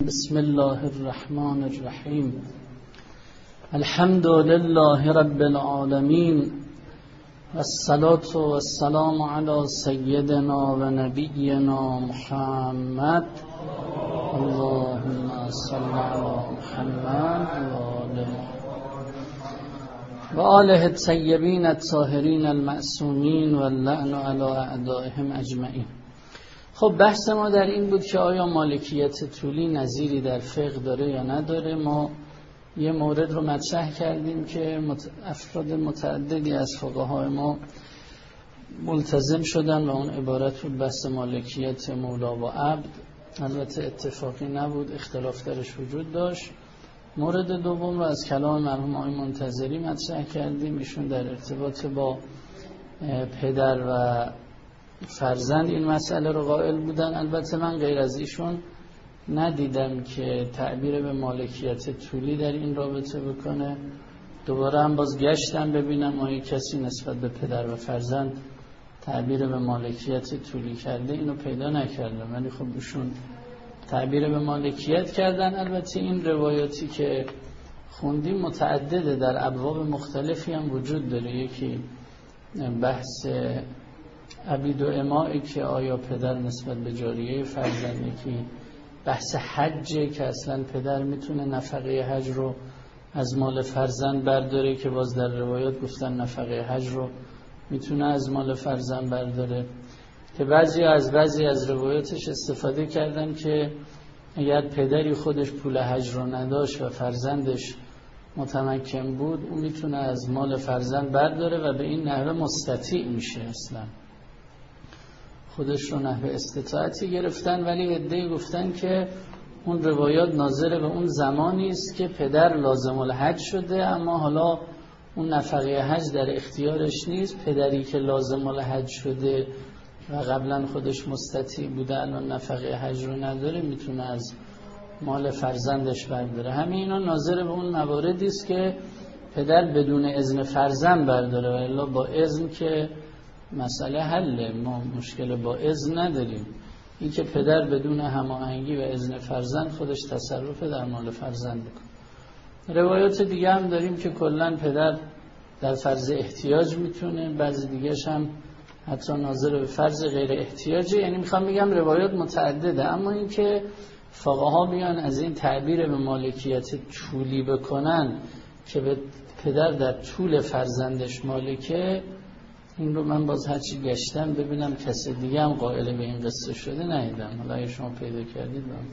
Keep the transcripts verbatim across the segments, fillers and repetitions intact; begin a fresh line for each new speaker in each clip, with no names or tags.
بسم الله الرحمن الرحیم. الحمد لله رب العالمین والصلاة والسلام علی سیدنا و نبینا محمد. اللهم صل علی محمد و آله الطیبین الطاهرین المعصومین واللعن علی اعدائهم اجمعین. خب بحث ما در این بود که آیا مالکیت طولی نظیری در فقه داره یا نداره. ما یه مورد رو مطرح کردیم که افراد متعددی از فقهای ما ملتزم شدن و اون عبارت بود بحث مالکیت مولا و عبد. البته اتفاقی نبود، اختلاف درش وجود داشت. مورد دوم رو از کلام مرحوم آقای منتظری مطرح کردیم. ایشون در ارتباط با پدر و فرزند این مسئله رو قائل بودن. البته من غیر از ایشون ندیدم که تعبیر به مالکیت طولی در این رابطه بکنه. دوباره هم باز گشتم ببینم آیا کسی نسبت به پدر و فرزند تعبیر به مالکیت طولی کرده، اینو پیدا نکردم. ولی خب ایشون تعبیر به مالکیت کردن. البته این روایاتی که خوندیم متعدده، در ابواب مختلفی هم وجود داره. یکی بحث عبید و امائی که آیا پدر نسبت به جاریه فرزند، یکی بحث حجه که اصلا پدر میتونه نفقه حج رو از مال فرزند برداره، که باز در روایات گفتن نفقه حج رو میتونه از مال فرزند برداره، که بعضی از بعضی از روایاتش استفاده کردن که اگر پدری خودش پول حج رو نداشت و فرزندش متمکن بود، اون میتونه از مال فرزند برداره و به این نحوه مستطیع میشه. اصلا خودش رو نحوه استطاعتی گرفتن. ولی عده‌ای گفتن که اون روایات ناظر به اون زمانی است که پدر لازم الحج شده، اما حالا اون نفقه حج در اختیارش نیست. پدری که لازم الحج شده و قبلا خودش مستطیع بوده، الان نفقه حج رو نداره، میتونه از مال فرزندش برداره. همه اینا ناظر به اون مواردی است که پدر بدون اذن فرزند برداره، و الا با اذن که مسئله حله، ما مشکل با اذن نداریم. این که پدر بدون هماهنگی و اذن فرزند خودش تصرف در مال فرزند بکنه. روایات دیگه هم داریم که کلا پدر در فرض احتیاج میتونه، بعضی دیگه‌ش هم حتی ناظر به فرض غیر احتیاجه. یعنی میخوام بگم روایات متعدده، اما این که فقها بیان از این تعبیر به مالکیت طولی بکنن که به پدر در طول فرزندش مالکه، این رو من باز هرچی گشتم ببینم کسی دیگه هم قائل به این قصه شده ندیدم. حالا اگه شما پیدا کردید بهم.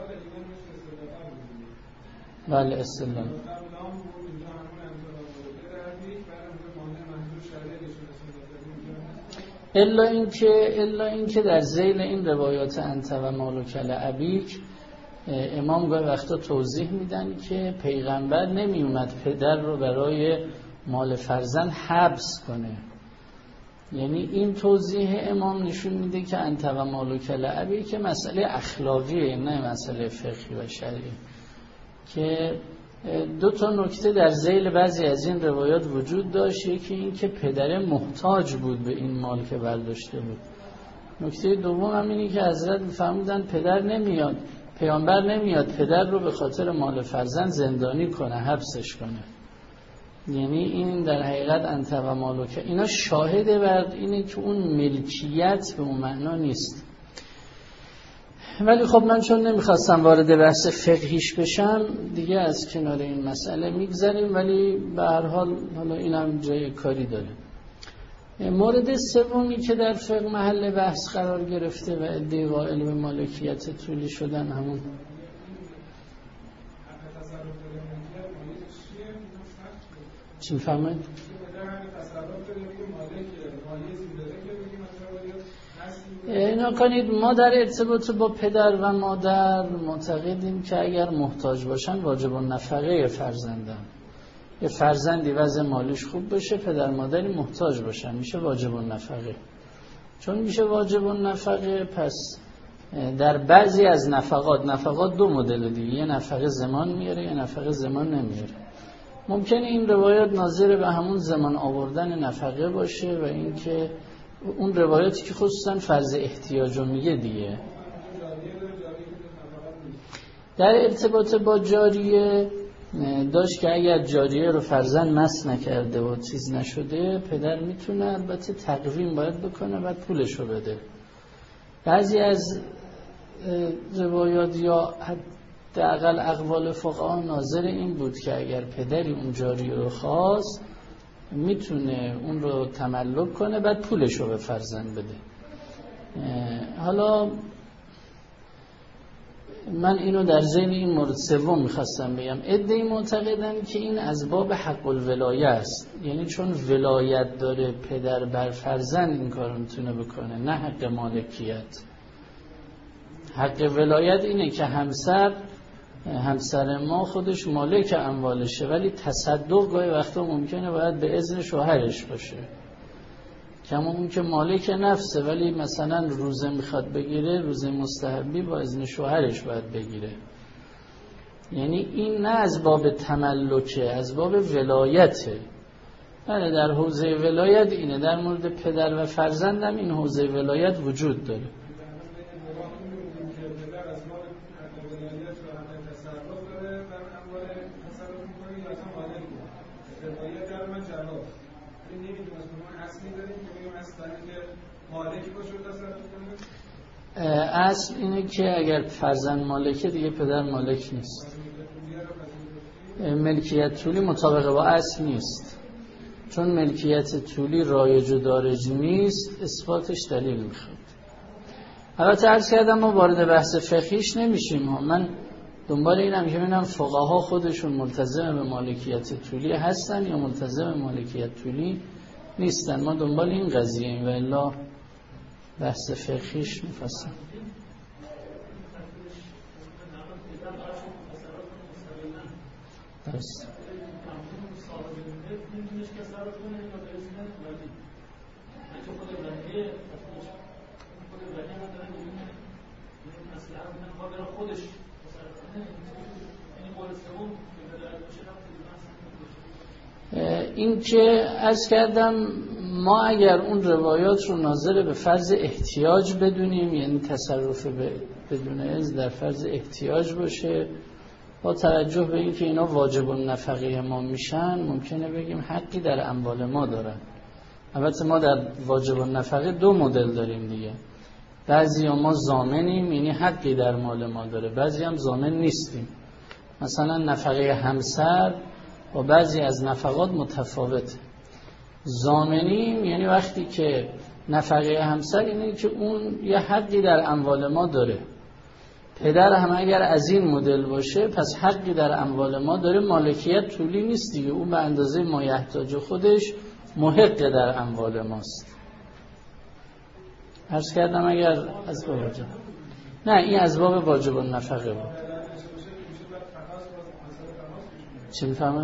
بله استدلال. الا اینکه الا اینکه در ذیل این روایات انت و مالک لابیک امام گاهی وقتا توضیح میدن که پیغمبر نمی اومد پدر رو برای مال فرزند حبس کنه. یعنی این توضیح امام نشون میده که انت و مالک لابیک که مسئله اخلاقیه، نه مسئله فقهی و شرعی. که دو تا نکته در ذیل بعضی از این روایات وجود داشت. یکی این که پدر محتاج بود به این مال که برداشته بود. نکته دوم هم اینه که حضرت می‌فرمودن پدر نمیاد، پیامبر نمیاد پدر رو به خاطر مال فرزند زندانی کنه، حبسش کنه. یعنی این در حقیقت انت و مالک اینا شاهده بر اینه که اون ملکیت به اون معنا نیست. ولی خب من چون نمیخواستم وارد بحث فقهیش بشم دیگه از کنار این مسئله میگذریم، ولی به هر حال حالا اینم جای کاری داره. مورد سومی که در فقه محل بحث قرار گرفته و عده قائل به مالکیت طولی شدن همون چی می‌فهمید؟ اینا کنید ما در ارتباط با پدر و مادر معتقدیم که اگر محتاج باشن واجب النفقه فرزندن. یه فرزندی وضع مالیش خوب بشه، پدر مادری محتاج باشن، میشه واجب النفقه. چون میشه واجب النفقه، پس در بعضی از نفقات، نفقات دو مدل دیگه، یه نفقه زمان میاره، یه نفقه زمان نمیاره. ممکنه این روایات ناظر به همون زمان آوردن نفقه باشه و اینکه اون روایاتی که خصوصا فرض احتیاج رو میگه دیگه در ارتباط با جاریه داشت که اگر جاریه رو فرزند مس نکرده و چیز نشده، پدر میتونه البته تقویم باید بکنه و پولش رو بده. بعضی از روایات یا حداقل اقوال فقها ناظر این بود که اگر پدری اون جاریه رو خواست میتونه اون رو تملک کنه بعد پولش رو به فرزند بده. حالا من اینو در ذهن این مورد سوم میخواستم بگم. عده‌ای معتقدن که این از باب حق الولایه است، یعنی چون ولایت داره پدر بر فرزند این کارو میتونه بکنه، نه حق مالکیت. حق ولایت اینه که همسر همسر ما خودش مالک اموالشه، ولی تصدق گاهی وقتا ممکنه باید به اذن شوهرش باشه. کما اون که مالک نفسه ولی مثلا روزه میخواد بگیره، روزه مستحبی با اذن شوهرش باید بگیره. یعنی این نه از باب تملکه، از باب ولایته. بله در حوزه ولایت اینه، در مورد پدر و فرزندم این حوزه ولایت وجود داره. اصل اینه که اگر فرزند مالکه دیگه پدر مالک نیست. ملکیت طولی مطابق با اصل نیست، چون ملکیت طولی رایج و دارج نیست، اثباتش دلیل میخواد. البته عرض کردم ما وارد بحث فقهیش نمیشیم. من دنبال اینم که ببینم فقها خودشون ملتزم به مالکیت طولی هستن یا ملتزم به مالکیت طولی نیستن. ما دنبال این قضیه ایم و الا بحث فقهیش میفصل. درست. این که عرض کردم ما اگر اون روایات رو ناظر به فرض احتیاج بدونیم، یعنی تصرف بدون اذن در فرض احتیاج باشه، با توجه به این که اینا واجب النفقه ما میشن، ممکنه بگیم حقی در اموال ما دارن. البته ما در واجب النفقه دو مدل داریم دیگه. بعضی ها ما ضامنیم، یعنی حقی در مال ما داره، بعضی هم ضامن نیستیم. مثلا نفقه همسر با بعضی از نفقات متفاوته. ضامنیم یعنی وقتی که نفقه همسر اینه که اون یه حقی در اموال ما داره. پدر هم اگر از این مدل باشه پس حقی در اموال ما داره، مالکیت طولی نیست دیگه، اون به اندازه مایحتاج خودش محق در اموال ماست. عرض کردم اگر از باب واجب، نه این از باب واجب النفقه بود. چی میفهمه؟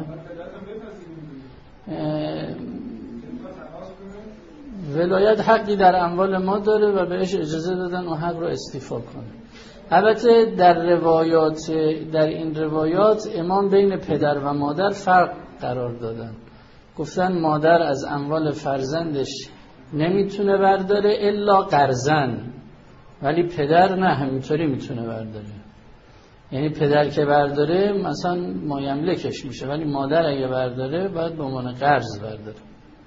ولایت حقی در اموال ما داره و بهش اجازه دادن و حق رو استیفا کنه. البته در روایات در این روایات امام بین پدر و مادر فرق قرار دادن. گفتن مادر از اموال فرزندش نمیتونه برداره الا قرضاً، ولی پدر نه همینطوری میتونه برداره. یعنی پدر که برداره مثلا مایملکش میشه، ولی مادر اگه برداره باید به عنوان قرض برداره.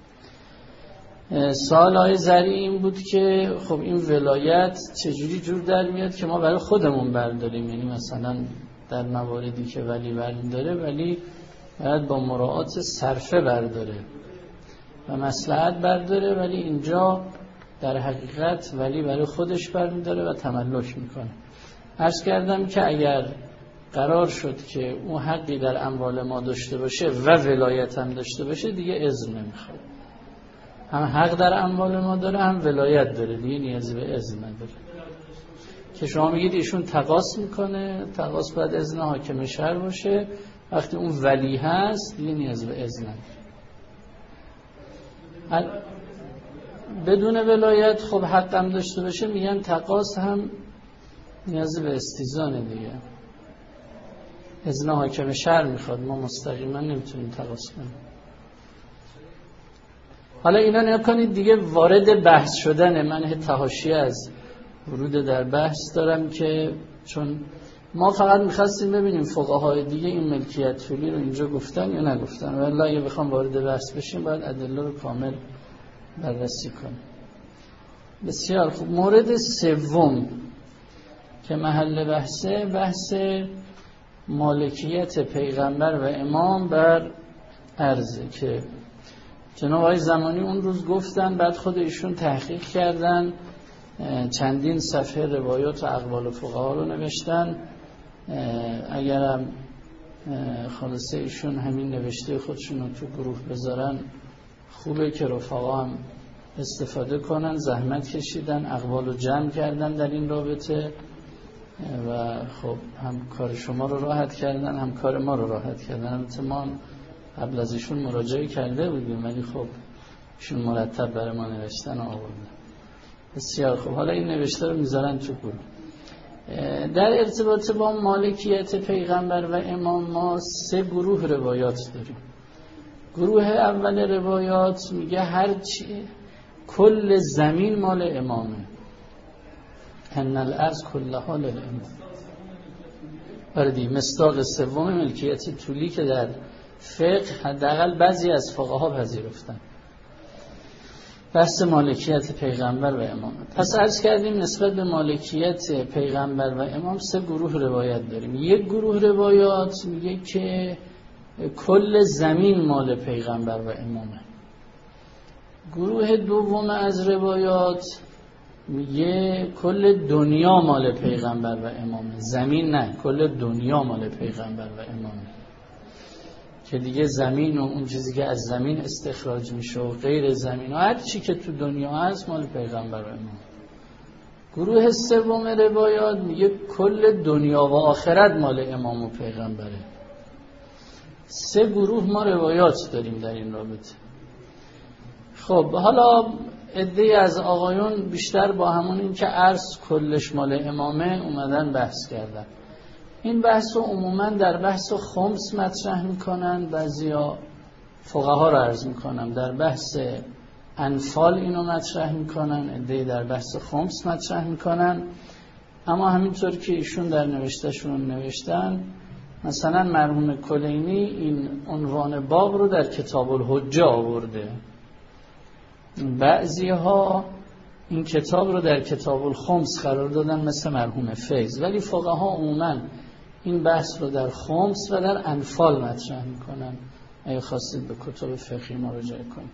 سوال های ذری این بود که خب این ولایت چجوری جور در میاد که ما برای خودمون برداریم، یعنی مثلا در مواردی که ولی برداره ولی باید با مراعات صرفه برداره و مصلحت برداره، ولی اینجا در حقیقت ولی برای خودش برداره و تملک میکنه. عرض کردم که اگر قرار شد که اون حقی در اموال ما داشته باشه و ولایت هم داشته باشه دیگه اذن نمیخواد. هم حق در اموال ما داره هم ولایت داره، دیگه نیازی به اذن نداره. که شما میگید ایشون تقاص میکنه، تقاص باید اذن حاکم شهر باشه، وقتی اون ولی هست دیگه نیاز به اذن نداره. بدون ولایت خب حق هم داشته باشه میگن تقاص هم نیاز به استیزانه دیگه، اذن حاکم شهر میخواد، ما مستقیما نمیتونیم تقاص کنیم. حالا اینا نیا کنید دیگه وارد بحث شدن، من تحاشیه از ورود در بحث دارم که چون ما فقط می‌خواستیم ببینیم فقهای دیگه این ملکیت طولی رو اینجا گفتن یا نگفتن، ولی اگه بخوام وارد بحث بشیم باید ادله رو کامل بررسی کنیم. بسیار خوب. مورد سوم که محل بحثه، بحث مالکیت پیغمبر و امام بر عرضه که جناب آقای زمانی اون روز گفتن، بعد خود ایشون تحقیق کردن، چندین صفحه روایات و اقوال فقها رو نوشتن. اگرم خلاصه ایشون همین نوشته خودشون رو تو گروه بذارن خوبه که رفقا هم استفاده کنن. زحمت کشیدن، اقوال رو جمع کردن در این رابطه و خب هم کار شما رو راحت کردن هم کار ما رو راحت کردن. البته ما قبل از ایشون مراجعه کرده بودیم ولی خب ایشون مرتب برای ما نوشتن و آوردن. بسیار خوب. حالا این نوشته رو میذارن تو گروه. در ارتباط با مالکیت پیغمبر و امام ما سه گروه روایات داریم. گروه اول روایات میگه هر چی کل زمین مال امامه، ان الارض کلها للامام. بردی مصداق سوم ملکیت طولی که در فقه حداقل بعضی از فقها پذیرفتن، بحث مالکیت پیغمبر و امام. پس عرض کردیم نسبت به مالکیت پیغمبر و امام سه گروه روایت داریم. یک گروه روایات میگه که کل زمین مال پیغمبر و امامه. گروه دوم از روایات میگه کل دنیا مال پیغمبر و امامه، زمین نه، کل دنیا مال پیغمبر و امامه، که دیگه زمین و اون چیزی که از زمین استخراج میشه و غیر زمین و هر چی که تو دنیا هست مال پیغمبر و امام. گروه سوم روایات میگه کل دنیا و آخرت مال امام و پیغمبره. سه گروه ما روایات داریم در این رابطه. خب حالا عده‌ای از آقایون بیشتر با همون این که عرض کلش مال امامه اومدن بحث کردن. این بحث رو عموما در بحث خمس مطرح میکنن، بعضیا فقها رو عرض میکنم در بحث انفال اینو مطرح میکنن، عده‌ای در بحث خمس مطرح میکنن. اما همینطور که ایشون در نوشتهشون نوشتن، مثلا مرحوم کلینی این عنوان باب رو در کتاب الحجه آورده، بعضی ها این کتاب رو در کتاب الخمس قرار دادن مثل مرحوم فیض، ولی فقها عموما این بحث رو در خمس و در انفال مطرح میکنن. اگه خواستید به کتاب فقهی مراجعه کنید.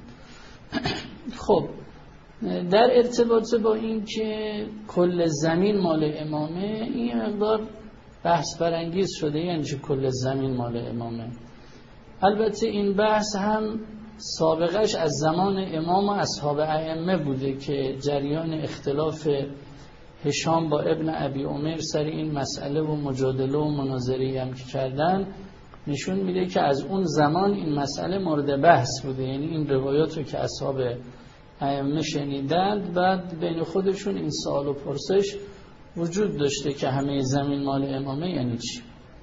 خب در ارتباط با این که کل زمین مال امامه، این مقدار بحث برانگیز شده، یعنی چه کل زمین مال امامه. البته این بحث هم سابقش از زمان امام و اصحاب ائمه بوده که جریان اختلاف هشام با ابن ابی عمر سر این مسئله و مجادله و مناظره هم که کردن نشون میده که از اون زمان این مسئله مورد بحث بوده. یعنی این روایات رو که اصحاب ائمه شنیدند، بعد بین خودشون این سوال و پرسش وجود داشته که همه زمین مال امامه یعنی چی.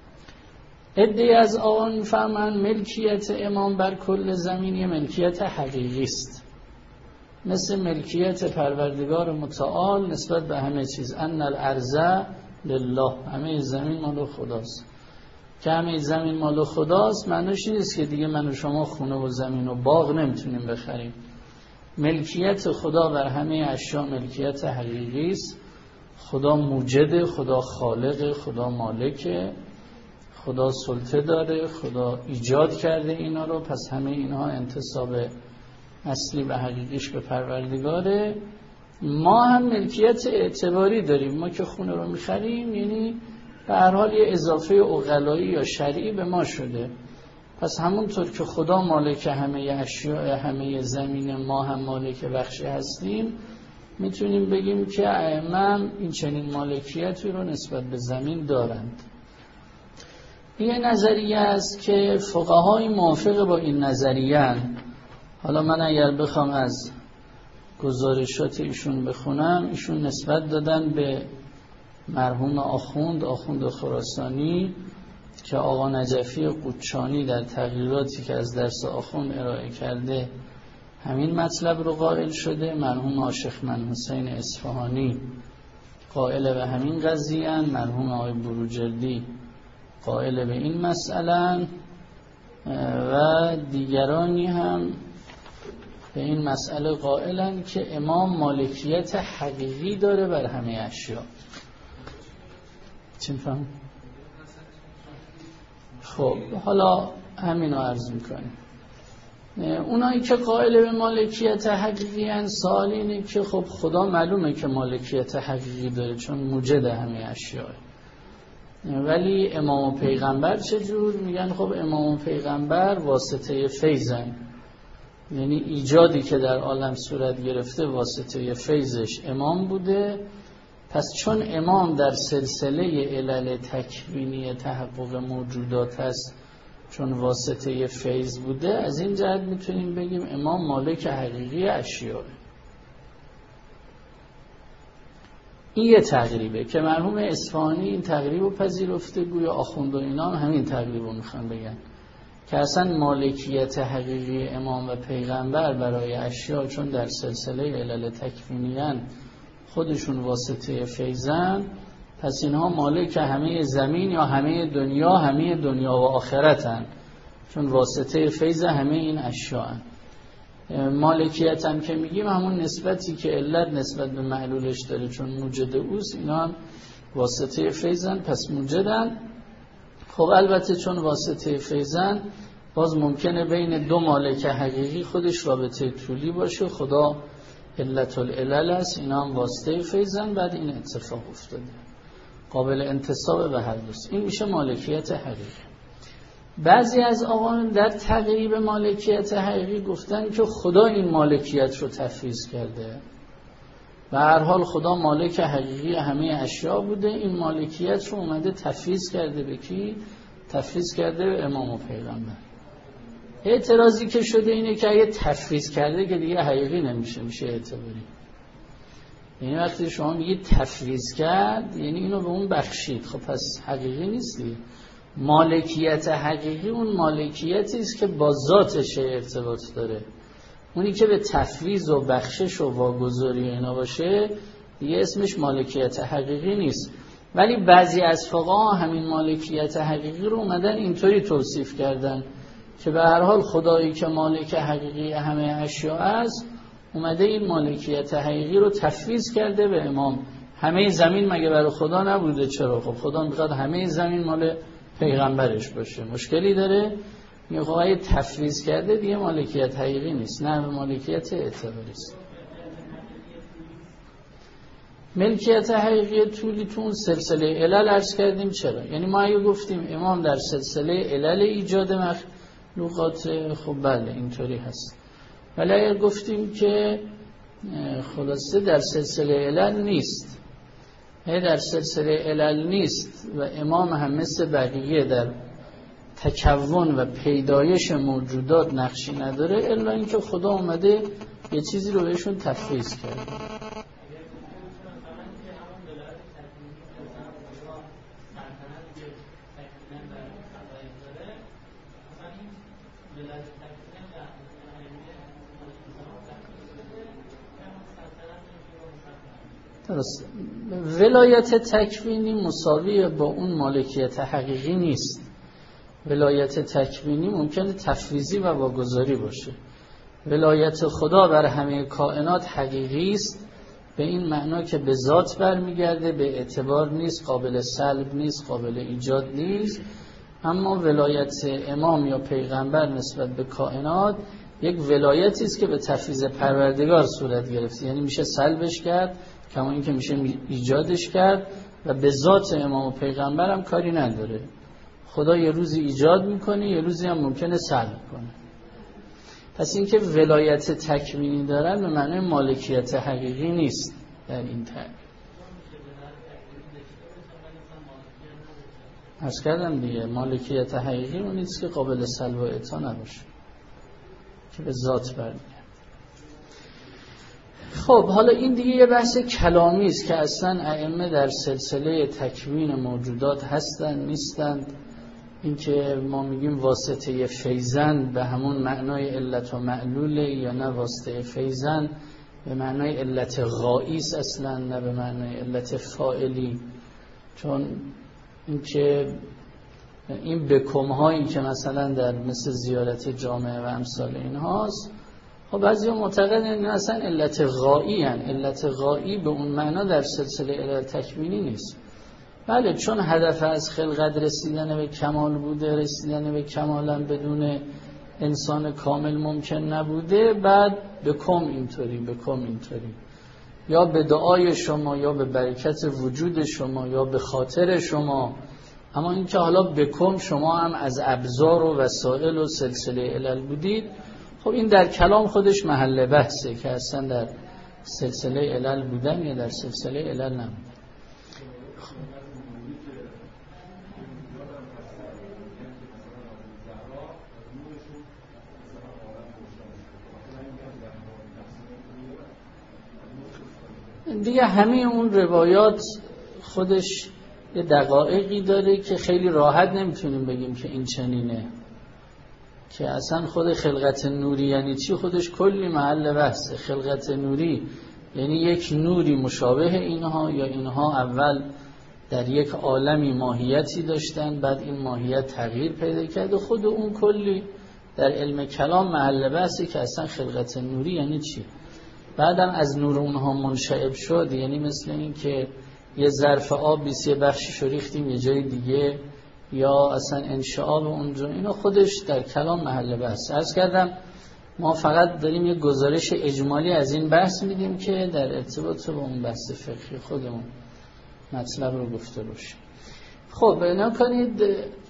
عده‌ای از آقایان می‌فهمند ملکیت امام بر کل زمین یه ملکیت حقیقی است، مثل ملکیت پروردگار متعال نسبت به همه چیز، ان الارض لله، همه زمین مال خداست. که همه زمین مال خداست معنیش نیست که دیگه من و شما خونه و زمین و باغ نمیتونیم بخریم. ملکیت خدا بر همه اشیا ملکیت حقیقی است. خدا موجد، خدا خالق، خدا مالکه، خدا سلطه داره، خدا ایجاد کرده اینا رو، پس همه اینها انتساب اصلی و حقیقیش به پروردگاره. ما هم ملکیت اعتباری داریم، ما که خونه رو میخریم یعنی به هر حال یه اضافه عقلایی یا شرعی به ما شده. پس همونطور که خدا مالک همه اشیاء، همه زمین، ما هم مالک بخشی هستیم، میتونیم بگیم که ائمه این چنین مالکیتی رو نسبت به زمین دارند. یه نظریه است که فقهای موافق با این نظریه. حالا من اگر بخوام از گزارشات ایشون بخونم، ایشون نسبت دادن به مرحوم آخوند آخوند خراسانی که آقا نجفی قوچانی در تغییراتی که از درس آخوند ارائه کرده همین مطلب رو قائل شده. مرحوم آشخ من حسین اصفهانی قائل به همین قضیه، مرحوم آقای بروجردی قائل به این مسئله و دیگرانی هم به این مسئله قائلن که امام مالکیت حقیقی داره بر همه اشیا. چی می‌فهم؟ خب حالا همین رو عرض میکنیم. اونایی که قائل به مالکیت حقیقی هن، سوال اینه که خب خدا معلومه که مالکیت حقیقی داره چون موجد همه اشیاء، ولی امام و پیغمبر چجور؟ میگن خب امام و پیغمبر واسطه فیضن، یعنی ایجادی که در عالم صورت گرفته واسطه فیضش امام بوده. پس چون امام در سلسله علل تکوینی تحقق موجودات هست، چون واسطه فیض بوده، از این جهت میتونیم بگیم امام مالک حقیقی اشیاء. این یه تقریبه که مرحوم اصفهانی این تقریب رو پذیرفته، گویا آخوند و اینا هم همین تقریب رو میخوان بگن که اصلا مالکیت حقیقی امام و پیغمبر برای اشیاء چون در سلسله علل تکوینیان خودشون واسطه فیضن، پس اینها مالک همه زمین یا همه دنیا، همه دنیا و آخرتن، چون واسطه فیض همه این اشیاء هن. مالکیت هم که میگیم همون نسبتی که علت نسبت به معلولش داره، چون موجد اوست، اینا هم واسطه فیضن پس موجدن. خب البته چون واسطه فیضن، باز ممکنه بین دو مالک حقیقی خودش رابطه طولی باشه، خدا علت العلل است، اینا هم واسطه فیضن، بعد این اتفاق افتاده، قابل انتساب به هر دوست. این میشه مالکیت حقیقی. بعضی از آقایان در تقریب مالکیت حقیقی گفتن که خدا این مالکیت رو تفویض کرده، به هر حال خدا مالک حقیقی همه اشیاء بوده، این مالکیت رو اومده تفویض کرده به کی؟ تفویض کرده به امام و پیغمبر. اعتراضی که شده اینه که اگه تفویض کرده که دیگه حقیقی نمیشه، میشه اعتباری. یعنی وقتی شما میگید تفویض کرد، یعنی اینو به اون بخشید، خب پس حقیقی نیستی. مالکیت حقیقی اون مالکیتی است که با ذاتش ارتباط داره. اونی که به تفویض و بخشش و واگذاری اینا باشه دیگه اسمش مالکیت حقیقی نیست. ولی بعضی از فقها همین مالکیت حقیقی رو اومدن اینطوری توصیف کردن که به هر حال خدایی که مالک حقیقی همه اشیاء است، اومده این مالکیت حقیقی رو تفویض کرده به امام. همه زمین مگه برای خدا نبوده؟ چرا؟ خب خدا میخواد همه زمین مال پیغمبرش باشه، مشکلی داره؟ میگه خب اگه تفویض کرده دیگه مالکیت حقیقی نیست، نه مالکیت اعتباری است. ملکیت حقیقی طولی تو اون سلسله علل عرض کردیم. چرا؟ یعنی ما اگه گفتیم امام در سلسله علل ایجاد مخلوقات، خب بله اینطوری هست. ولی اگر گفتیم که خلاصه در سلسله علل نیست، هی در سلسله علل نیست و امام هم مثل بقیه در تکون و پیدایش موجودات نقشی نداره، الا اینکه خدا اومده یه چیزی رو بهشون تفویض کرده. درست. ولایت تکوینی مساوی با اون مالکیت حقیقی نیست. ولایت تکوینی ممکنه تفویضی و واگذاری باشه. ولایت خدا بر همه کائنات حقیقی است، به این معنا که به ذات برمیگرده، به اعتبار نیست، قابل سلب نیست، قابل ایجاد نیست. اما ولایت امام یا پیغمبر نسبت به کائنات یک ولایتی است که به تفویض پروردگار صورت گرفته، یعنی میشه سلبش کرد کما این که میشه ایجادش کرد و به ذات امام و پیغمبر هم کاری نداره. خدا یه روزی ایجاد میکنه، یه روزی هم ممکنه سلب کنه. پس این که ولایت تکوینی دارن به معنی مالکیت حقیقی نیست در این تعریف. عرض کردم دیگه مالکیت حقیقی اون نیست که قابل سلب و اعطا نباشه، که به ذات برمیگرده. خب حالا این دیگه یه بحث کلامی است که اصلا ائمه در سلسله تکوین موجودات هستن نیستند. این که ما میگیم واسطه فیضن به همون معنای علت و معلوله یا نه واسطه فیضن به معنای علت غایی است اصلا، نه به معنای علت فاعلی. چون این که این بکم هایی که مثلا در مثل زیارت جامعه و امثال این هاست، خب بعضی ها معتقدن این اصلا علت غایی هن. علت غایی به اون معنا در سلسله علل تکوینی نیست. بله، چون هدف از خلقت رسیدن به کمال بوده، رسیدن به کمالا بدون انسان کامل ممکن نبوده، بعد بکم اینطوری بکم اینطوری، یا به دعای شما یا به برکت وجود شما یا به خاطر شما. اما این که حالا بکم شما هم از ابزار و وسایل و سلسله علل بودید، خب این در کلام خودش محل بحثه که اصلا در سلسله علل بودن یا در سلسله علل نبودن. دیگه همه اون روایات خودش یه دقایقی داره که خیلی راحت نمیتونیم بگیم که این چنینه، که اصلا خود خلقت نوری یعنی چی خودش کلی محل بحثه. خلقت نوری یعنی یک نوری مشابه اینها، یا اینها اول در یک عالمی ماهیتی داشتن، بعد این ماهیت تغییر پیدا کرد و خود اون کلی در علم کلام محل بحثه که اصلا خلقت نوری یعنی چی. بعدم از نور اونها منشعب شد، یعنی مثل این که یه ظرف آب بیست یه بخشی ریختیم یه جای دیگه، یا اصلا انشعاب اونجا، اینا خودش در کلام محل بحث. عرض کردم ما فقط داریم یه گزارش اجمالی از این بحث میدیم که در ارتباط با اون بحث فقهی خودمون مطلب رو گفته باشیم. خب نکنید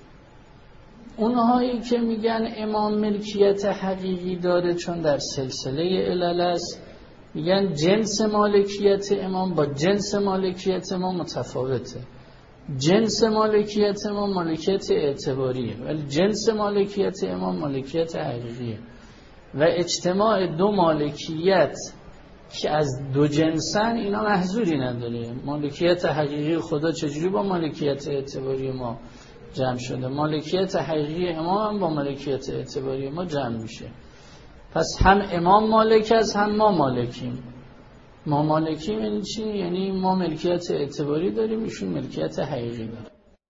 اونهایی که میگن امام ملکیت حقیقی داره چون در سلسله علل است، میگن جنس مالکیت امام با جنس مالکیت امام متفاوته. جنس مالکیت امام مالکیت اعتباریه، ولی جنس مالکیت امام مالکیت حقیقیه. و اجتماع دو مالکیت که از دو جنسن اینا محظوری نداره. مالکیت حقیقی خدا چجوری با مالکیت اعتباری ما جمع شده؟ مالکیت حقیقی امام هم با مالکیت اعتباری ما جمع میشه. پس هم امام مالک است هم ما مالکیم. ما مالکیم یعنی چی؟ یعنی ما ملکیت اعتباری داریم، ایشون ملکیت حقیقی داره.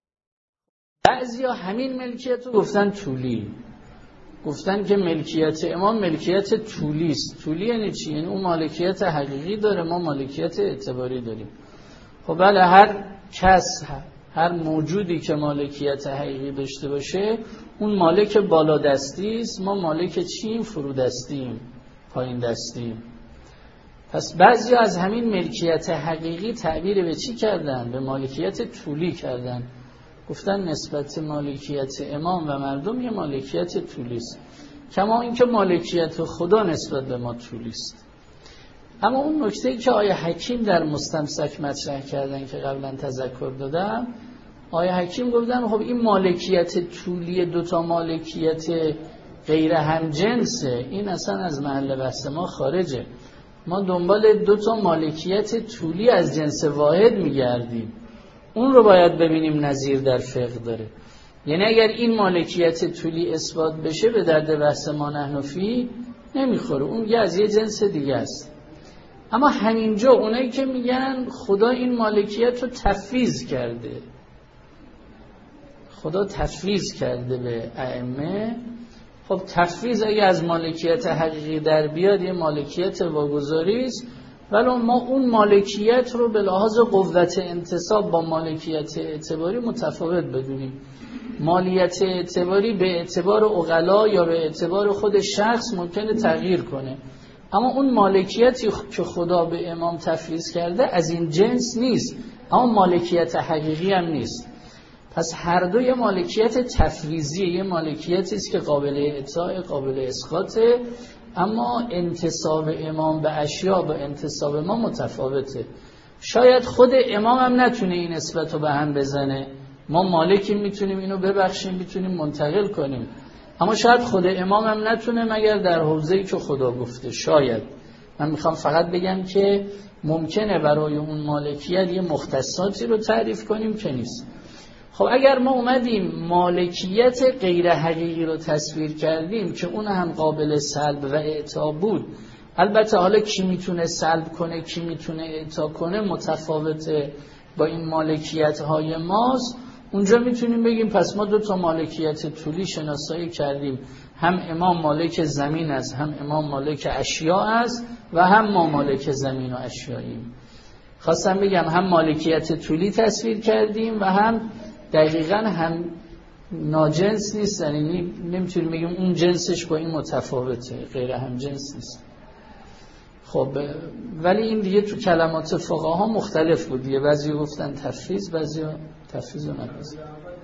بعضیا همین ملکیت رو گفتن طولی، گفتن که ملکیت امام ملکیت طولی است. طولی یعنی چی؟ یعنی اون مالکیت حقیقی داره، ما مالکیت اعتباری داریم. خب بله، هر کس، هر موجودی که مالکیت حقیقی داشته باشه اون مالک بالا دستی است. ما مالک چیم؟ فرو دستیم، پایین دستیم. پس بعضی از همین ملکیت حقیقی تعبیر به چی کردن؟ به مالکیت طولی کردن. گفتن نسبت مالکیت امام و مردم یه مالکیت طولی است، کما اینکه مالکیت خدا نسبت به ما طولی است. اما اون نکته‌ای که آیه حکیم در مستمسک مطرح کردن که قبلا تذکر دادم، آیه حکیم گفتن خب این مالکیت طولی دوتا مالکیت غیر همجنسه، این اصلا از محل بحث ما خارجه. ما دنبال دوتا مالکیت طولی از جنس واحد میگردیم، اون رو باید ببینیم نظیر در فقه داره. یعنی اگر این مالکیت طولی اثبات بشه به درد بحث ما نحن فی نمیخوره، اون یه از یه جنس دیگه است. اما همینجا اونایی که میگن خدا این مالکیت رو تفویض کرده، خدا تفویض کرده به ائمه، خب تفویض اگه از مالکیت حقیقی در بیاد یه مالکیت واگذاری است، ولی ما اون مالکیت رو به لحاظ قوت انتصاب با مالکیت اعتباری متفاوت بدونیم. مالکیت اعتباری به اعتبار عقلا یا به اعتبار خود شخص ممکنه تغییر کنه، اما اون مالکیتی که خدا به امام تفویض کرده از این جنس نیست، اما مالکیت حقیقی هم نیست. پس هر دو یه مالکیت تفویضی، یه مالکیتی است که قابل اطاعه، قابل اسقاطه، اما انتساب امام به اشیا با انتساب ما متفاوته. شاید خود امام هم نتونه این نسبت رو به هم بزنه، ما مالکی میتونیم اینو ببخشیم، میتونیم منتقل کنیم، اما شاید خود امام هم نتونه مگر در حوزه‌ای که خدا گفته. شاید من میخوام فقط بگم که ممکنه برای اون مالکیت یه مختصاتی رو تعریف کنیم که نیست. خب اگر ما اومدیم مالکیت غیر حقیقی رو تصویر کردیم که اون هم قابل سلب و اعطا بود، البته حالا کی میتونه سلب کنه کی میتونه اعطا کنه متفاوته با این مالکیت های ماست. اونجا میتونیم بگیم پس ما دو تا مالکیت طولی شناسایی کردیم، هم امام مالک زمین است، هم امام مالک اشیاء است و هم ما مالک زمین و اشیاییم. خواستم بگم هم مالکیت طولی تصویر کردیم و هم دقیقاً هم ناجنس نیست، یعنی نمیتونیم بگیم اون جنسش با این متفاوته، غیر هم جنس نیست. خب ولی این دیگه تو کلمات فقها مختلف بود دیگه، بعضی گفتن تفریض، بعضی تفریض و نقض.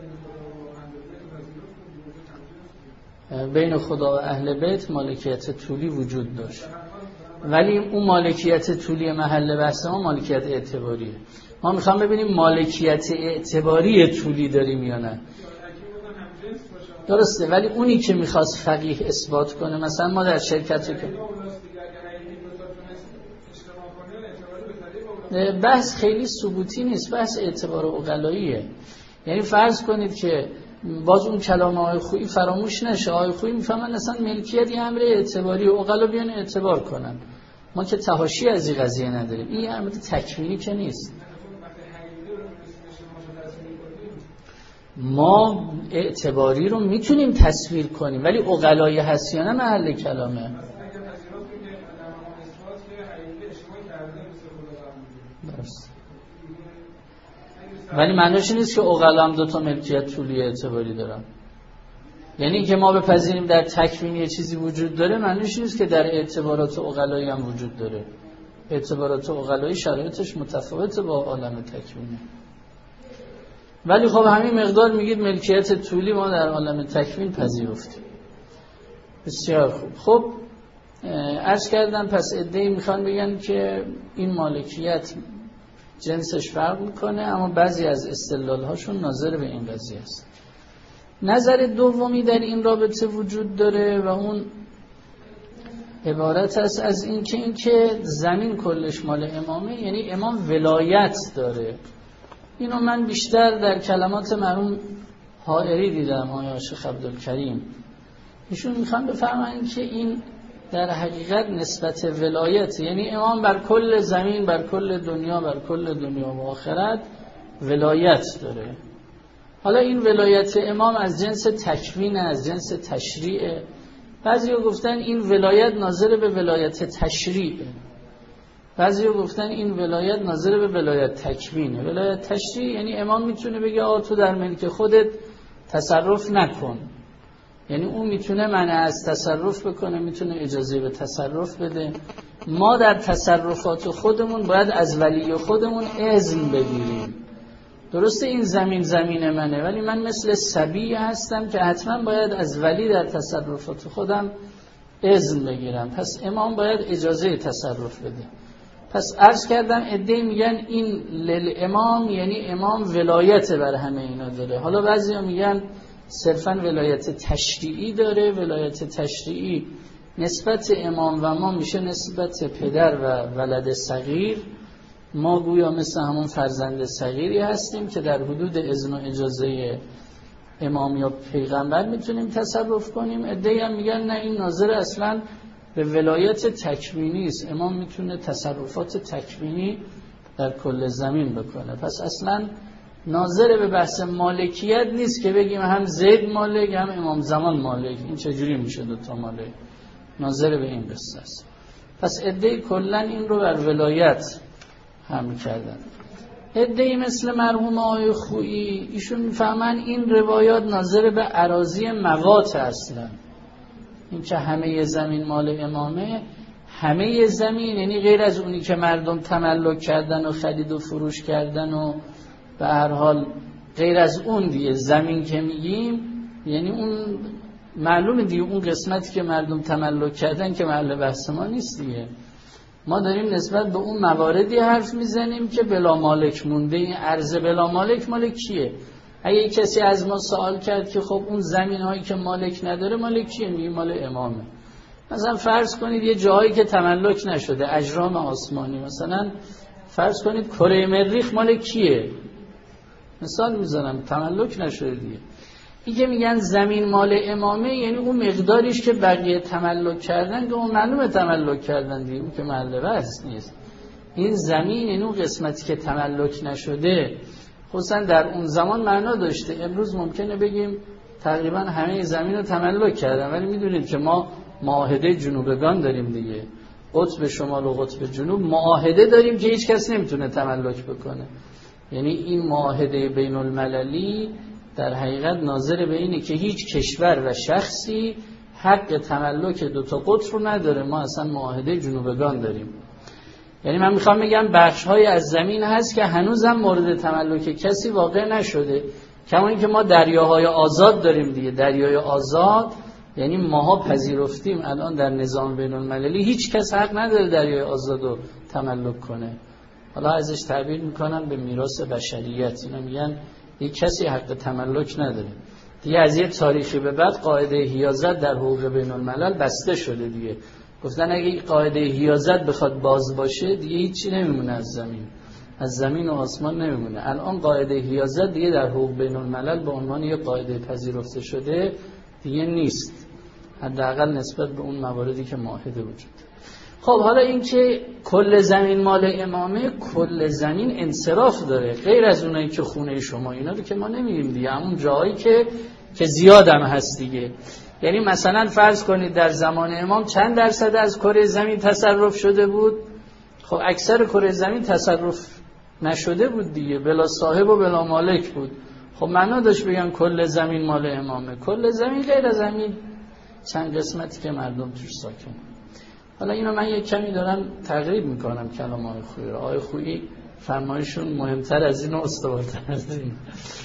بین خدا و اهل بیت مالکیت طولی وجود داشت، ولی اون مالکیت طولی محل بحث ما مالکیت اعتباریه. ما میخوام ببینیم مالکیت اعتباری طولی داریم یا نه. درسته، ولی اونی که میخواست فقیه اثبات کنه، مثلا ما در شرکت که بحث خیلی ثبوتی نیست، بحث اعتبار عقلاییه. یعنی فرض کنید که باز اون کلام آقای خویی فراموش نشه، آقای خویی میفهمن اصلا ملکیت یه امر اعتباری و عقلا بیان اعتبار کنن. ما که تحاشی از این قضیه نداریم، این امر تکوینی که نیست. ما اعتباری رو میتونیم تصویر کنیم، ولی عقلای هست یا نه محل کلامه. درست. ولی معنیش نیست که عقلا هم دو تا ملکیت طولی اعتباری دارن. یعنی که ما بپذیریم در تکوین یه چیزی وجود داره، معنیش نیست که در اعتبارات عقلایی هم وجود داره. اعتبارات عقلایی شرایطش متفاوته با عالم تکوینه. ولی خب همین مقدار میگید ملکیت طولی ما در عالم تکوین پذیرفتیم. بسیار خوب. خب عرض کردم پس عده‌ای میخوان بگن که این مالکیت جنسش فرق میکنه، اما بعضی از استدلال‌هاشون ناظر به این قضیه است. نظر دومی در این رابطه وجود داره و اون عبارت است از این که این که زمین کلش مال امامه، یعنی امام ولایت داره. اینو من بیشتر در کلمات مرحوم حائری دیدم، آقای شیخ عبدالکریم. ایشون میخوان بفهمن که این در حقیقت نسبت ولایت، یعنی امام بر کل زمین، بر کل دنیا، بر کل دنیا و آخرت ولایت داره. حالا این ولایت امام از جنس تکوین، از جنس تشریع. بعضی ها گفتن این ولایت ناظر به ولایت تشریع، بعضی ها گفتن این ولایت ناظر به ولایت تکوینه. ولایت تشریع یعنی امام میتونه بگه آقا تو در ملک خودت تصرف نکن، یعنی اون میتونه منع از تصرف بکنه، میتونه اجازه به تصرف بده. ما در تصرفات خودمون باید از ولی خودمون اذن بگیریم. درسته این زمین زمین منه، ولی من مثل صبی هستم که حتما باید از ولی در تصرفات خودم اذن بگیرم. پس امام باید اجازه تصرف بده. پس عرض کردم عده‌ای میگن این لیل امام یعنی امام ولایت بر همه اینا داره. حالا بعضیا میگن صرفا ولایت تشریعی داره. ولایت تشریعی نسبت امام و ما میشه نسبت پدر و ولد صغیر. ما گویا مثل همون فرزند صغیری هستیم که در حدود اذن و اجازه امام یا پیغمبر میتونیم تصرف کنیم. عده‌ای هم میگن نه، این ناظر اصلا به ولایت تکوینی است، امام میتونه تصرفات تکوینی در کل زمین بکنه. پس اصلا ناظر به بحث مالکیت نیست که بگیم هم زید مالک هم امام زمان مالک. این چجوری میشه دوتا مالک؟ ناظر به این قصه است. پس عده‌ای کلا این رو بر ولایت حمل کردن. عده‌ای مثل مرحوم آقای خویی ایشون میفهمن این روایات ناظر به اراضی موات اصلا، این که همه زمین مال امامه. همه زمین یعنی غیر از اونی که مردم تملک کردن و خرید و فروش کردن و به هر حال غیر از اون دیگه زمین که میگیم یعنی اون معلومه دیگه اون قسمتی که مردم تملک کردن که محل بحث ما نیست دیگه. ما داریم نسبت به اون مواردی حرف میزنیم که بلا مالک مونده. این ارض بلا مالک مال کیه؟ اگه کسی از ما سوال کرد که خب اون زمین هایی که مالک نداره مال کیه؟ میگه مال امامه. مثلا فرض کنید یه جایی که تملک نشده، اجرام آسمانی، مثلا فرض کنید کره مریخ مال کیه؟ مثال میزنم، تملک نشده دیگه. این که میگن زمین مال امامه، یعنی اون مقداریش که بقیه تملک کردن که اون معلومه تملک کردن دیگه، اون که محل بحث نیست. این زمین، این اون قسمتی که تملک نشده، خصوصا در اون زمان معنا داشته. امروز ممکنه بگیم تقریبا همه زمین رو تملک کردن، ولی میدونید که ما معاهده جنوبگان داریم دیگه، قطب شمال و قطب جنوب معاهده داریم که هیچ کس نمیتونه تملک بکنه. یعنی این معاهده بین المللی در حقیقت ناظر به اینه که هیچ کشور و شخصی حق تملک دو تا قطب رو نداره. ما اصلا معاهده جنوبگان داریم. یعنی من میخوام بگم بخش‌های از زمین هست که هنوزم مورد تملک کسی واقع نشده، کما اینکه ما دریاهای آزاد داریم دیگه. دریای آزاد یعنی ماها پذیرفتیم الان در نظام بین المللی هیچ کس حق نداره دریای آزاد رو تملک کنه. حالا ازش تعبیر میکنن به میراث بشریت، اینا میگن یک کسی حق تملک نداره دیگه. از یه تاریخی به بعد قاعده حیازت در حقوق بین الملل بسته شده دیگه. گفتن اگه این قاعده حیازت بخواد باز باشه دیگه هیچی نمیمونه از زمین، از زمین و آسمان نمیمونه. الان قاعده حیازت دیگه در حقوق بین الملل به عنوان یه قاعده پذیرفته شده دیگه نیست، حداقل نسبت به اون مواردی که معاهده وجود. خب حالا این که کل زمین مال امامه، کل زمین انصراف داره، غیر از اونایی که خونه شما، اینا رو که ما نمیگیم دیگه، همون جایی که که زیادم هست دیگه. یعنی مثلا فرض کنید در زمان امام چند درصد از کره زمین تصرف شده بود؟ خب اکثر کره زمین تصرف نشده بود دیگه، بلا صاحب و بلا مالک بود. خب معنا داشت بگن کل زمین مال امامه. کل زمین غیر از زمین چند قسمتی که مردم توش ساکن. حالا اینو من یک کمی دارم تقریب میکنم کلام آقای خویی رو. آقای خویی فرمایشون مهمتر از این و استوارتر از این.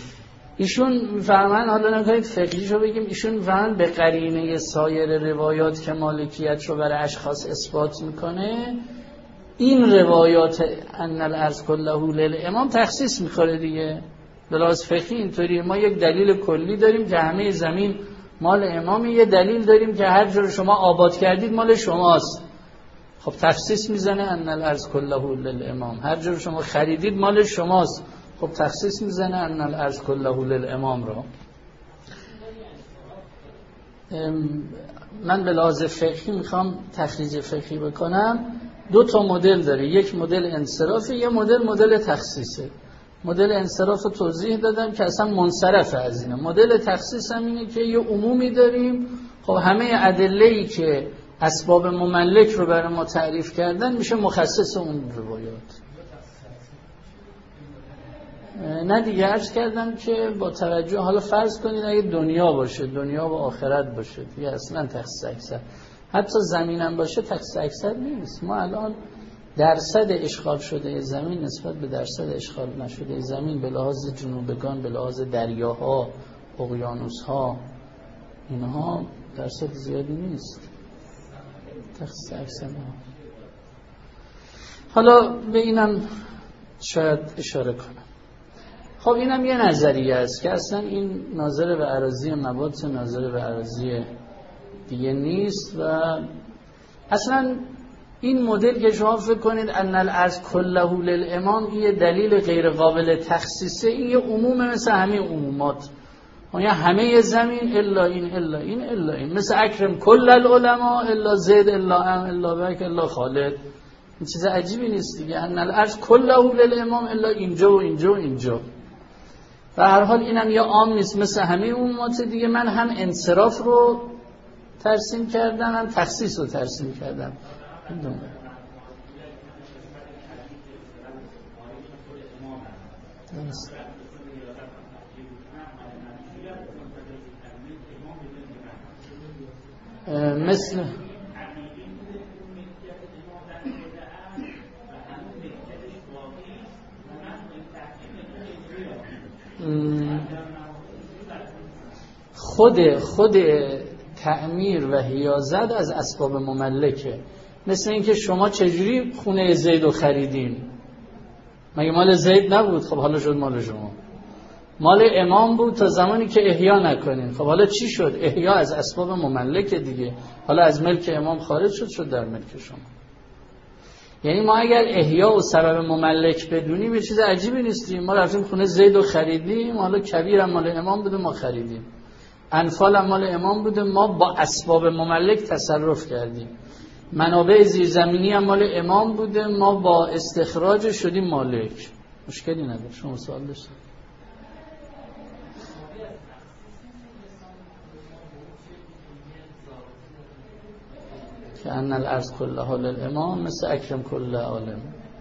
ایشون میفرمان، حالا نکنید فقهیشو بگیم، ایشون میفرمان به قرینه سایر روایات که مالکیت رو برای اشخاص اثبات میکنه، این روایات ان الارض کله للامام تخصیص میخوره دیگه. بلاز فقهی اینطوریه. ما یک دلیل کلی داریم که همه زمین مال امام، یه دلیل داریم که هر جور شما آباد کردید مال شماست. خب تخصیص میزنه ان الارض کله للامام. هر جور شما خریدید مال شماست. خب تخصیص میزنه ان الارض کله للامام رو. من به لحاظ فقهی میخوام تخریج فقهی بکنم. دو تا مدل داره، یک مدل انصرافه، یه مدل مدل تخصیصه. مدل انصراف رو توضیح دادم که اصلا منصرف از اینه. مدل تخصیص هم اینه که یه عمومی داریم، خب همه ادله‌ای که اسباب مملک رو برای ما تعریف کردن میشه مخصص اون روایات. نه دیگه عرض کردم که با توجه، حالا فرض کنید اگه دنیا باشه، دنیا و آخرت باشه دیگه اصلا تخصیص اکثر، حتی زمینم باشه تخصیص اکثر نیست. ما الان درصد اشغال شده زمین نسبت به درصد اشغال نشده زمین به لحاظ جنوبگان، به لحاظ دریاها، اقیانوسها، اینها درصد زیادی نیست، تخصیص اکثر نه. حالا به اینم شاید اشاره کنم. خب اینم یه نظریه است که اصلا این ناظر به اراضی مبات، ناظر به اراضی دیگه نیست. و اصلا این مدل که شما فکر کنید ان الارض کله للامام، یه دلیل غیر قابل تخصیصه، این یه عمومه مثل همه عمومات، یعنی همه زمین الا این الا این الا این، مثل اکرم کل العلماء الا زید الا ام الا بک الا خالد. این چیز عجیبی نیست دیگه. ان الارض کله للامام الا اینجا و اینجا و اینجا. و هر حال اینم یه عام نیست مثل همه عمومات دیگه. من هم انصراف رو ترسیم کردم، هم تخصیص رو ترسیم کردم. مثل خود خود تعمیر و حیازت از اسباب مملکه. مثل اینکه شما چجوری خونه زید رو خریدین؟ مگه مال زید نبود؟ خب حالا شد مال شما. مال امام بود تا زمانی که احیا نکنین. خب حالا چی شد؟ احیا از اسباب مملکه دیگه. حالا از ملک امام خارج شد، شد در ملک شما. یعنی ما اگر احیا و سبب مملک بدونیم یه چیز عجیبی نیستیم. ما رفتیم خونه زید رو خریدیم، حالا کبیر هم مال امام بوده ما خریدیم. انفال مال امام بوده، ما با اسباب مملک تصرف کردیم. منابع زیرزمینی هم مال امام بوده، ما با استخراج شدیم مالک. مشکلی نداره. شما سوال داشتید؟ که ان الارض کلها للامام مثل اکرم کل عالم.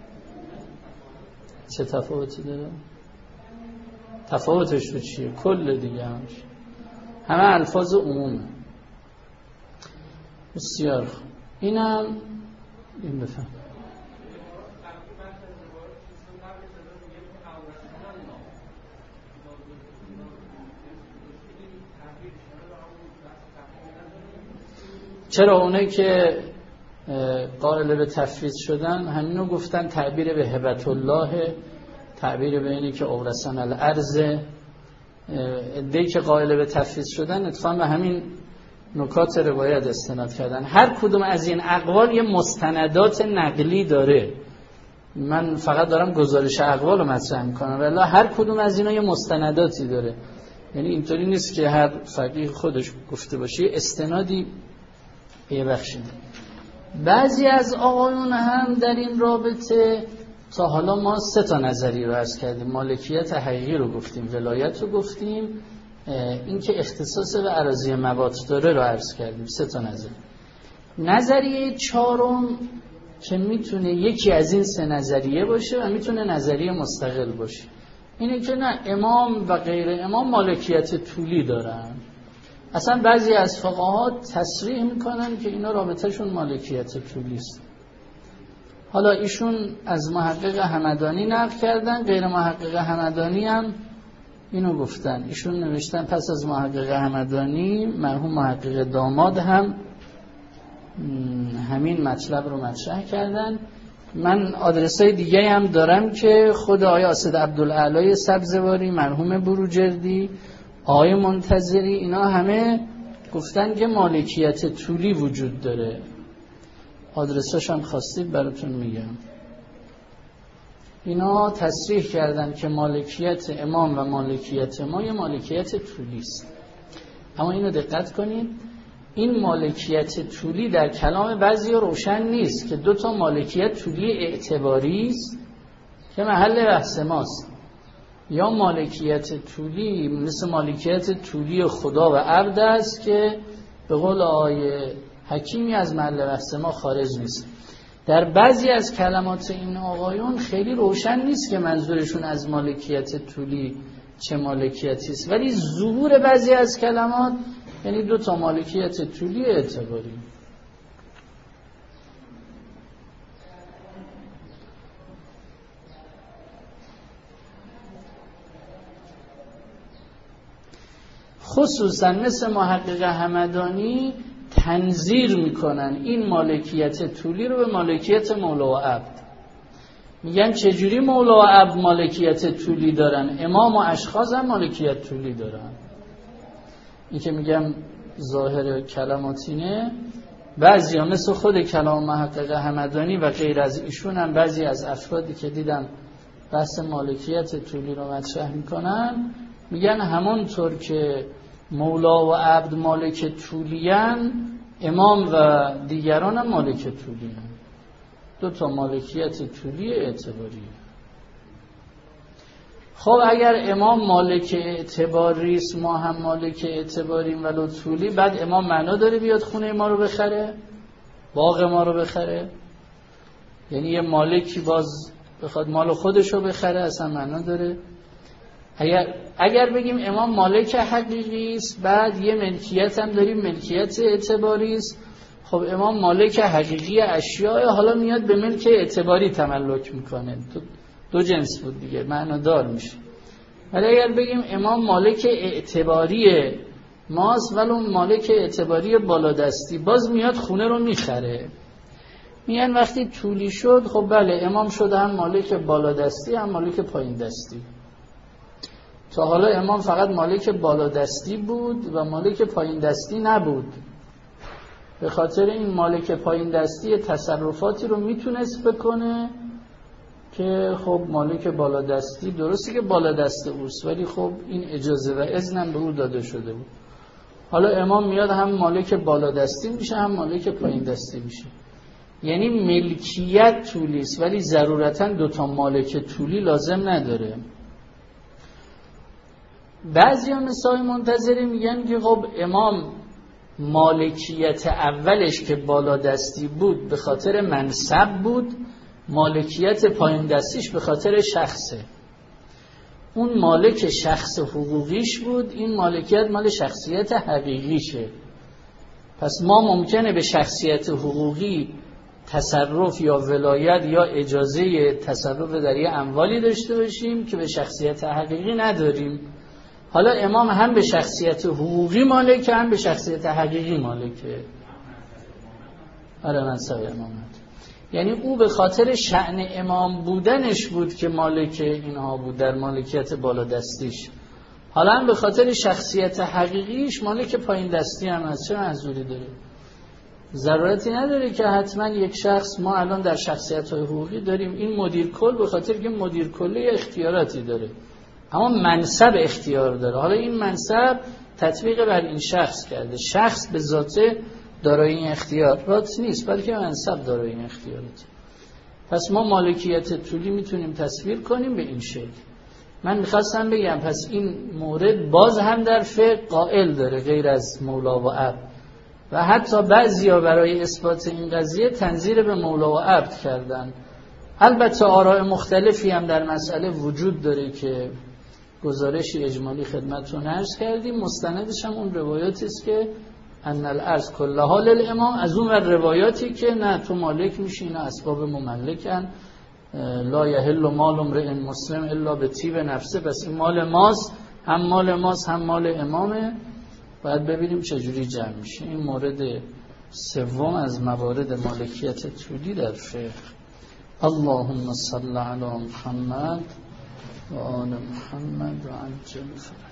چه تفاوتی داره؟ تفاوتش رو چیه؟ کل دیگه همش همه الفاظ عمومه. بسیار اینم این بفهم. چرا اونایی که قائل به تفویض شدن همینو گفتن، تعبیر به هبت الله، تعبیر به اینی که اورثن الارض. ادعی که قائل به تفویض شدن اتفاقا به همین نکات روایت استناد کردن. هر کدوم از این اقوال یه مستندات نقلی داره، من فقط دارم گزارش اقوال رو مطرح میکنم، ولی هر کدوم از اینا یه مستنداتی داره. یعنی اینطوری نیست که هر فقیه خودش گفته باشه، استنادی یه بخشید. بعضی از آقایون هم در این رابطه، تا حالا ما سه تا نظری رو عرض کردیم، مالکیت حقیقی رو گفتیم، ولایت رو گفتیم، این که اختصاص به اراضی موات داره رو عرض کردیم. سه تا نظر. نظریه چهارم که میتونه یکی از این سه نظریه باشه و میتونه نظریه مستقل باشه، اینه که نه امام و غیر امام مالکیت طولی دارن. اصلا بعضی از فقها تصریح میکنن که اینا رابطهشون مالکیت طولی است. حالا ایشون از محقق همدانی نقل کردن، غیر محقق همدانی هم اینو گفتن. ایشون نوشتن پس از محقق همدانی مرحوم محقق داماد هم همین مطلب رو مطرح کردن. من آدرسای دیگه هم دارم که خود آقای اسد عبدالعلی سبزواری، مرحوم بروجردی، آقای منتظری، اینا همه گفتن که مالکیت طولی وجود داره. آدرساش هم خواستید براتون میگم. اینا تصریح کردن که مالکیت امام و مالکیت ما یه مالکیت طولی است. اما اینو دقت کنید، این مالکیت طولی در کلام بعضی روشن نیست که دو تا مالکیت طولی اعتباری است که محل بحث ماست، یا مالکیت طولی مثل مالکیت طولی خدا و عبد است که به قول آیه حکیمی از محل بحث ما خارج نیست. در بعضی از کلمات این آقایون خیلی روشن نیست که منظورشون از مالکیت طولی چه مالکیتی است، ولی ظهور بعضی از کلمات یعنی دو تا مالکیت طولی اعتباری. خصوصا مثل محقق همدانی تنظیر میکنن این مالکیت طولی رو به مالکیت مولا و عبد. میگن چجوری مولا و عبد مالکیت طولی دارن، امام و اشخاص هم مالکیت طولی دارن. این که میگم ظاهر کلماتینه، بعضی ها مثل خود کلام محقق همدانی و غیر از ایشون هم بعضی از افرادی که دیدم بحث مالکیت طولی رو مطرح میکنن، میگن همونطور که مولا و عبد مالک طولیان، امام و دیگران هم مالک طولیان. دو تا مالکیت طولی اعتباری. خب اگر امام مالک اعتباری است، ما هم مالک اعتباریم ولو طولی، بعد امام معنا داره بیاد خونه ما رو بخره، باغ ما رو بخره؟ یعنی یه مالکی باز بخواد مال خودش رو بخره اصلا معنا داره؟ اگر اگر بگیم امام مالک حقیقی است، بعد یه ملکیت هم داریم ملکیت اعتباری است، خب امام مالک حقیقی اشیاء، حالا میاد به ملک اعتباری تملک میکنه، دو, دو جنس بود دیگه، معنا دار میشه. ولی اگر بگیم امام مالک اعتباری ماست ولی اون مالک اعتباری بالادستی، باز میاد خونه رو میخره. میگن وقتی طولی شد، خب بله امام شده هم مالک بالادستی هم مالک پایین دستی. تا حالا امام فقط مالک بالادستی بود و مالک پایین دستی نبود. به خاطر این مالک پایین دستی تصرفاتی رو میتونست بکنه که خب مالک بالادستی درسته که بالادست اوست، ولی خب این اجازه و اذنم به او داده شده بود. حالا امام میاد هم مالک بالادستی میشه هم مالک پایین دستی میشه. یعنی ملکیت طولی است ولی ضرورتا دوتا مالک طولی لازم نداره. بعضی هم مثال منتظری میگن که خب امام مالکیت اولش که بالادستی بود به خاطر منصب بود، مالکیت پایین دستیش به خاطر شخصه. اون مالک شخص حقوقیش بود، این مالکیت مال شخصیت حقیقیشه. پس ما ممکنه به شخصیت حقوقی تصرف یا ولایت یا اجازه تصرف در یه اموالی داشته باشیم که به شخصیت حقیقی نداریم. حالا امام هم به شخصیت حقوقی مالکه هم به شخصیت حقیقی مالکه. آره منصب امامت. یعنی او به خاطر شأن امام بودنش بود که مالک اینها بود در مالکیت بالادستیش. حالا هم به خاطر شخصیت حقیقیش مالک پایین دستی هم هست. چه منظوری داره؟ ضرورتی نداره که حتما یک شخص، ما الان در شخصیت های حقوقی داریم این مدیر کل به خاطر که مدیر کلی اختیاراتی داره اما منصب اختیار داره. حالا این منصب تطبیق بر این شخص کرده، شخص به ذاته دارای این اختیارات نیست بلکه منصب دارای این اختیارات. پس ما مالکیت طولی میتونیم تصویر کنیم به این شکل. من میخواستم بگم پس این مورد باز هم در فقه قائل داره غیر از مولا و عبد، و حتی بعضیا برای اثبات این قضیه تنظیر به مولا و عبد کردن. البته آراء مختلفی هم در مسئله وجود داره که گزارشی اجمالی خدمتتون عرض کردیم، مستندش هم اون روایاتی است که ان الارض کلها للامام، از اون روایاتی که نه تو مالک میشی، اینا اسباب مملکن، لا یحل مال امرئ مسلم الا به طیب نفسه. پس این مال ماست، هم مال ماست هم مال امامه. باید ببینیم چجوری جمع میشه. این مورد سوم از موارد مالکیت طولی در فقه. اللهم صل علی محمد و آل محمد و عجل فرج.